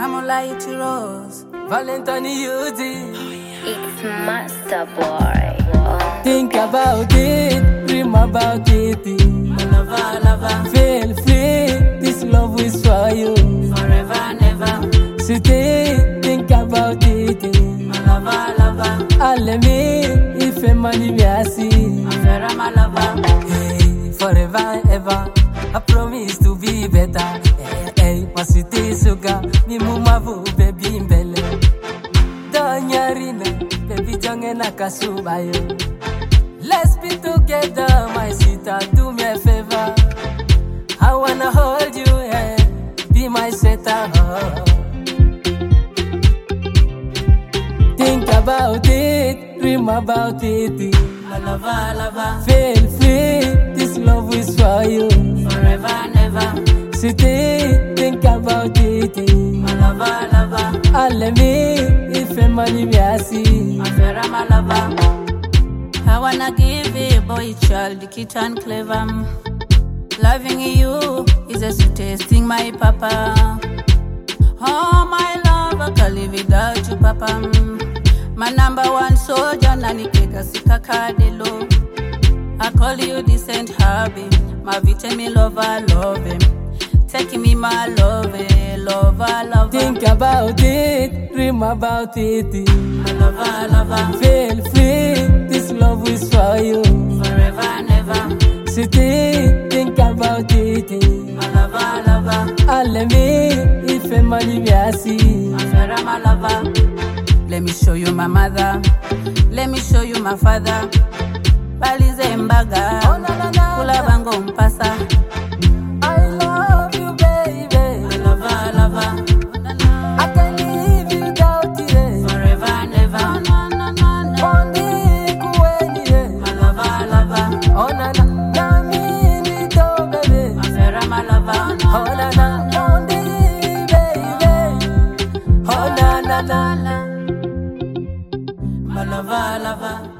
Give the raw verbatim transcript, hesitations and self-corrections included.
I'm a light rose. Valentine U D. It's Master Boy. Oh. Think about it, dream about it. My lover, lover, Feel free, this love is for you. forever and ever. Stay, think about it. My lover, lover, All me, if a money me I see. forever my lover. Hey, forever and ever, I promise to be better. Hey, hey, masiti sugar, mi mumavu baby mbele. Donyarina, baby jonge nakasubayo. Let's be together, my sister, do me a favor. I wanna hold you, hey, be my sweetheart. Think about it, dream about it. My lover, lover, Feel free, this love is for you. forever and ever. Stay, think about it. My lover, lover, All me, if a money me I see. forever my lover. I wanna give you a boy child, cute and clever. Loving you is the sweetest thing, my papa. Oh, my love, I can't live without you, papa. My number one soldier, nani kega sikakadelo. I call you decent hubby, my vitamin lover, love him. Taking me my love, lover, lover. Think about it, dream about it. My lover, lover, Feel free, this love is for you. forever and ever. Stay, think about it. My lover, lover, All me, if a money me I see. forever my lover. Let me show you my mother. Let me show you my father. Balize mbaga, Oh, na, na, na, kula bango mpasa. I love you, baby. My lover, lover, I can't live without you. forever and ever. Only kuweni, yeah. My lover, lover, Oh, na, na, na, me, me, do, baby. forever my lover. Oh, na, na, only, baby. Oh, na, na, na, na. My lover, lover.